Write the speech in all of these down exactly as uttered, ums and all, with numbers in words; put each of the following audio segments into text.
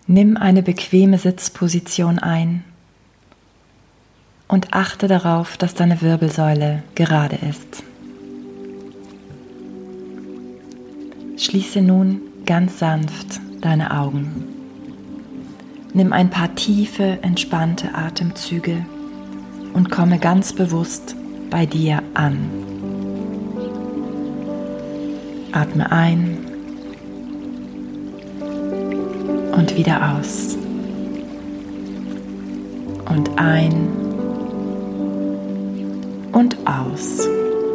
Nimm eine bequeme Sitzposition ein und achte darauf, dass deine Wirbelsäule gerade ist. Schließe nun ganz sanft deine Augen. Nimm ein paar tiefe, entspannte Atemzüge und komme ganz bewusst bei dir an. Atme ein und wieder aus. Und ein und aus.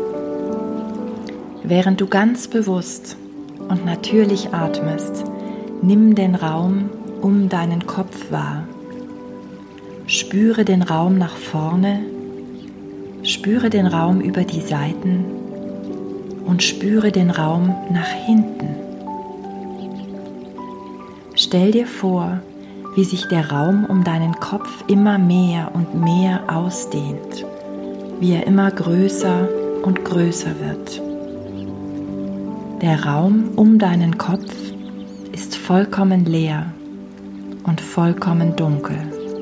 Während du ganz bewusst und natürlich atmest, nimm den Raum um deinen Kopf wahr. Spüre den Raum nach vorne, spüre den Raum über die Seiten und spüre den Raum nach hinten. Stell dir vor, wie sich der Raum um deinen Kopf immer mehr und mehr ausdehnt, wie er immer größer und größer wird. Der Raum um deinen Kopf ist vollkommen leer und vollkommen dunkel.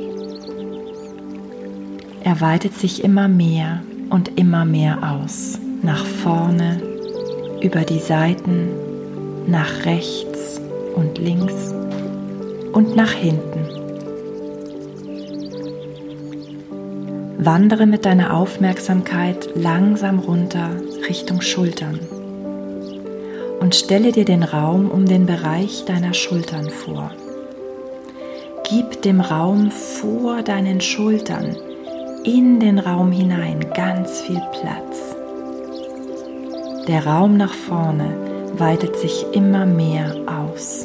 Er weitet sich immer mehr und immer mehr aus, nach vorne, über die Seiten, nach rechts und links und nach hinten. Wandere mit deiner Aufmerksamkeit langsam runter Richtung Schultern und stelle dir den Raum um den Bereich deiner Schultern vor. Gib dem Raum vor deinen Schultern in den Raum hinein ganz viel Platz. Der Raum nach vorne weitet sich immer mehr aus.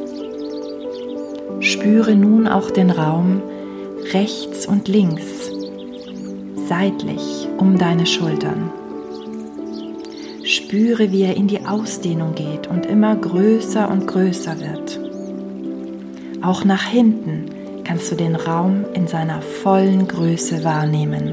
Spüre nun auch den Raum rechts und links, seitlich um deine Schultern. Spüre, wie er in die Ausdehnung geht und immer größer und größer wird. Auch nach hinten kannst du den Raum in seiner vollen Größe wahrnehmen.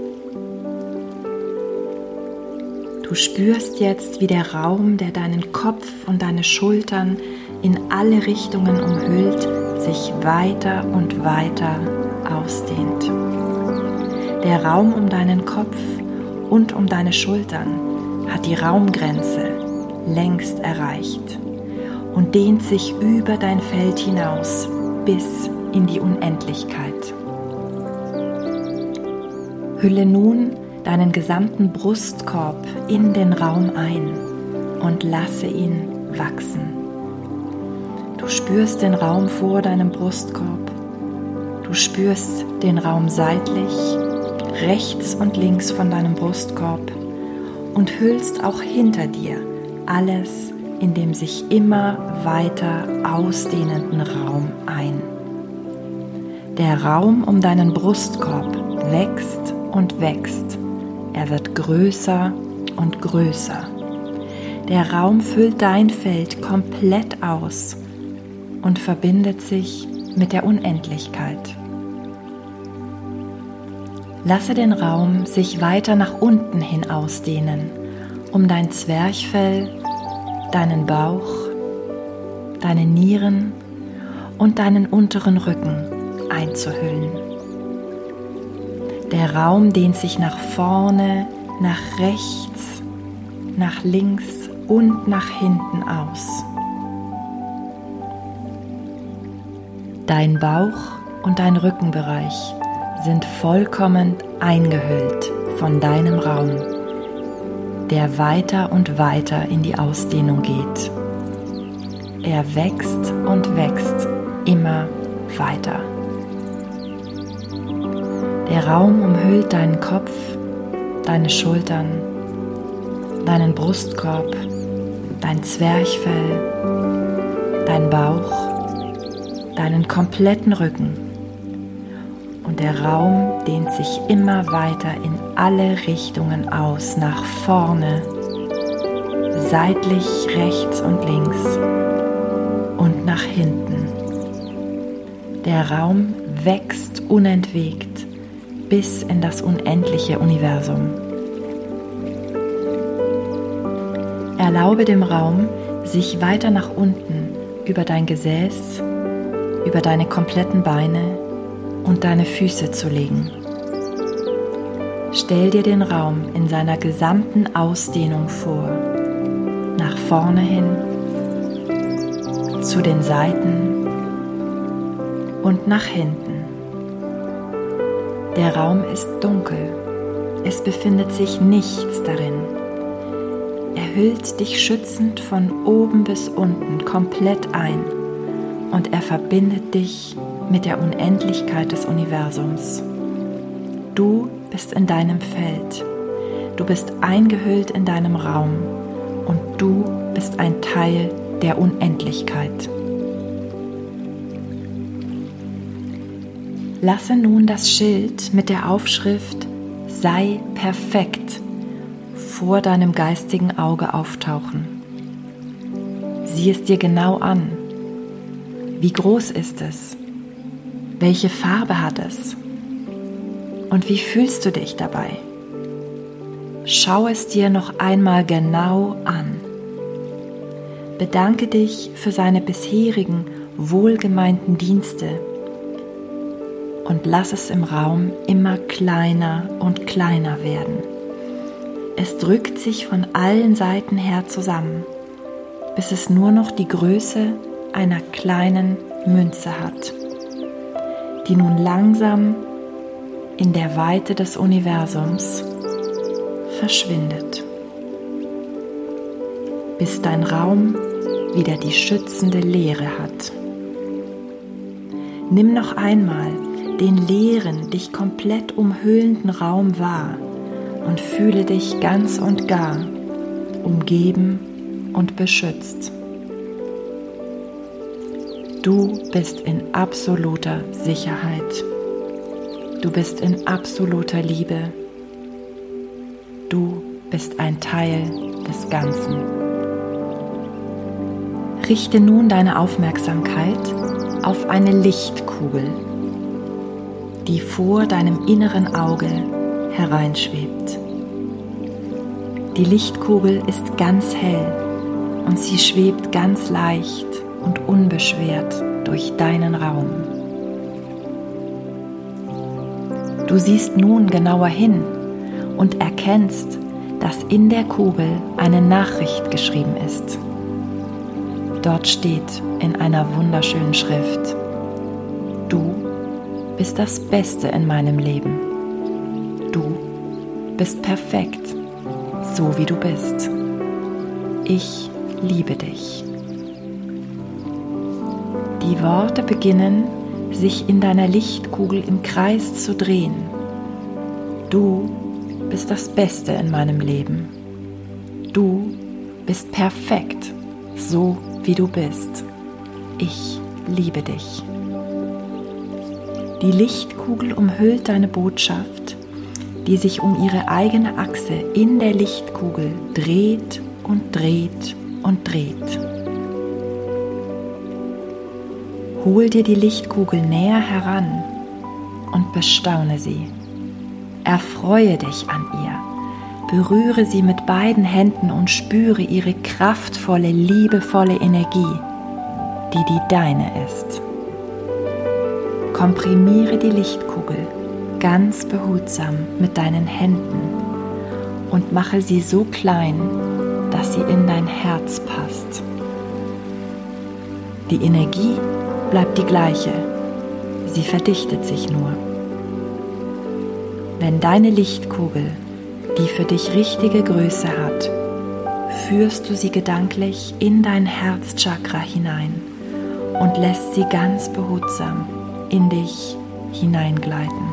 Du spürst jetzt, wie der Raum, der deinen Kopf und deine Schultern in alle Richtungen umhüllt, sich weiter und weiter ausdehnt. Der Raum um deinen Kopf und um deine Schultern hat die Raumgrenze längst erreicht und dehnt sich über dein Feld hinaus bis in die Unendlichkeit. Hülle nun deinen gesamten Brustkorb in den Raum ein und lasse ihn wachsen. Du spürst den Raum vor deinem Brustkorb, du spürst den Raum seitlich, rechts und links von deinem Brustkorb und hüllst auch hinter dir alles in dem sich immer weiter ausdehnenden Raum ein. Der Raum um deinen Brustkorb wächst und wächst. Er wird größer und größer. Der Raum füllt dein Feld komplett aus und verbindet sich mit der Unendlichkeit. Lasse den Raum sich weiter nach unten hin ausdehnen, um dein Zwerchfell, deinen Bauch, deine Nieren und deinen unteren Rücken einzuhüllen. Der Raum dehnt sich nach vorne, nach rechts, nach links und nach hinten aus. Dein Bauch und dein Rückenbereich sind vollkommen eingehüllt von deinem Raum, der weiter und weiter in die Ausdehnung geht. Er wächst und wächst immer weiter. Der Raum umhüllt deinen Kopf, deine Schultern, deinen Brustkorb, dein Zwerchfell, dein Bauch, deinen kompletten Rücken. Und der Raum dehnt sich immer weiter in alle Richtungen aus, nach vorne, seitlich, rechts und links und nach hinten. Der Raum wächst unentwegt bis in das unendliche Universum. Erlaube dem Raum, sich weiter nach unten über dein Gesäß, über deine kompletten Beine und deine Füße zu legen. Stell dir den Raum in seiner gesamten Ausdehnung vor, nach vorne hin, zu den Seiten und nach hinten. Der Raum ist dunkel, es befindet sich nichts darin. Er hüllt dich schützend von oben bis unten komplett ein und er verbindet dich mit der Unendlichkeit des Universums. Du bist in deinem Feld, du bist eingehüllt in deinem Raum und du bist ein Teil der Unendlichkeit. Lasse nun das Schild mit der Aufschrift „Sei perfekt“ vor deinem geistigen Auge auftauchen. Sieh es dir genau an. Wie groß ist es? Welche Farbe hat es? Und wie fühlst du dich dabei? Schau es dir noch einmal genau an. Bedanke dich für seine bisherigen wohlgemeinten Dienste und lass es im Raum immer kleiner und kleiner werden. Es drückt sich von allen Seiten her zusammen, bis es nur noch die Größe einer kleinen Münze hat, die nun langsam in der Weite des Universums verschwindet, bis dein Raum wieder die schützende Leere hat. Nimm noch einmal den leeren, dich komplett umhüllenden Raum wahr und fühle dich ganz und gar umgeben und beschützt. Du bist in absoluter Sicherheit. Du bist in absoluter Liebe. Du bist ein Teil des Ganzen. Richte nun deine Aufmerksamkeit auf eine Lichtkugel, die vor deinem inneren Auge hereinschwebt. Die Lichtkugel ist ganz hell und sie schwebt ganz leicht und unbeschwert durch deinen Raum. Du siehst nun genauer hin und erkennst, dass in der Kugel eine Nachricht geschrieben ist. Dort steht in einer wunderschönen Schrift: Du bist das Beste in meinem Leben. Du bist perfekt, so wie du bist. Ich liebe dich. Die Worte beginnen, sich in deiner Lichtkugel im Kreis zu drehen. Du bist das Beste in meinem Leben. Du bist perfekt, so wie du bist. Ich liebe dich. Die Lichtkugel umhüllt deine Botschaft, die sich um ihre eigene Achse in der Lichtkugel dreht und dreht und dreht. Hol dir die Lichtkugel näher heran und bestaune sie. Erfreue dich an ihr, berühre sie mit beiden Händen und spüre ihre kraftvolle, liebevolle Energie, die die deine ist. Komprimiere die Lichtkugel ganz behutsam mit deinen Händen und mache sie so klein, dass sie in dein Herz passt. Die Energie bleibt die gleiche, sie verdichtet sich nur. Wenn deine Lichtkugel die für dich richtige Größe hat, führst du sie gedanklich in dein Herzchakra hinein und lässt sie ganz behutsam in dich hineingleiten.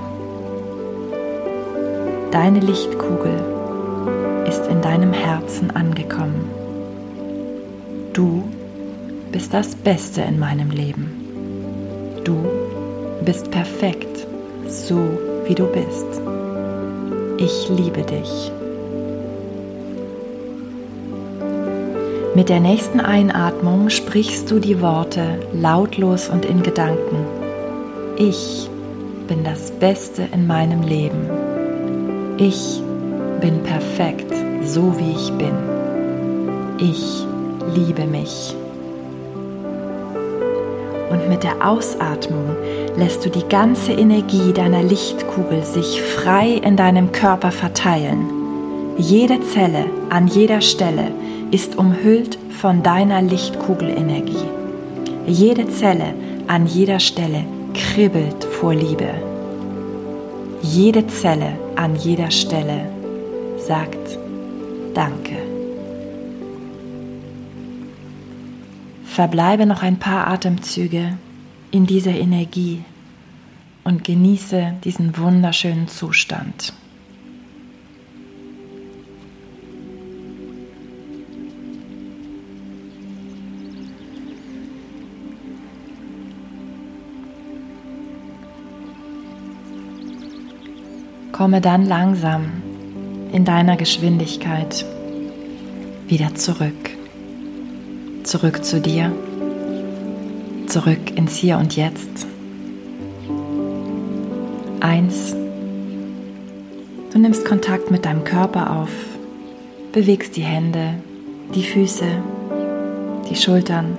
Deine Lichtkugel ist in deinem Herzen angekommen. Du bist das Beste in meinem Leben. Du bist perfekt, so wie du bist. Ich liebe dich. Mit der nächsten Einatmung sprichst du die Worte lautlos und in Gedanken. Ich bin das Beste in meinem Leben. Ich bin perfekt, so wie ich bin. Ich liebe mich. Und mit der Ausatmung lässt du die ganze Energie deiner Lichtkugel sich frei in deinem Körper verteilen. Jede Zelle an jeder Stelle ist umhüllt von deiner Lichtkugelenergie. Jede Zelle an jeder Stelle kribbelt vor Liebe. Jede Zelle an jeder Stelle sagt Danke. Verbleibe noch ein paar Atemzüge in dieser Energie und genieße diesen wunderschönen Zustand. Komme dann langsam in deiner Geschwindigkeit wieder zurück. Zurück zu dir, zurück ins Hier und Jetzt. Eins, du nimmst Kontakt mit deinem Körper auf, bewegst die Hände, die Füße, die Schultern.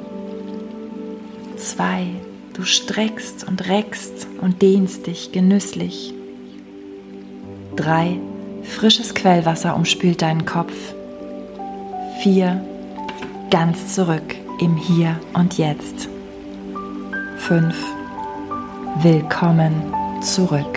Zwei, du streckst und reckst und dehnst dich genüsslich. Drei, frisches Quellwasser umspült deinen Kopf. Vier, ganz zurück im Hier und Jetzt. Fünf. Willkommen zurück.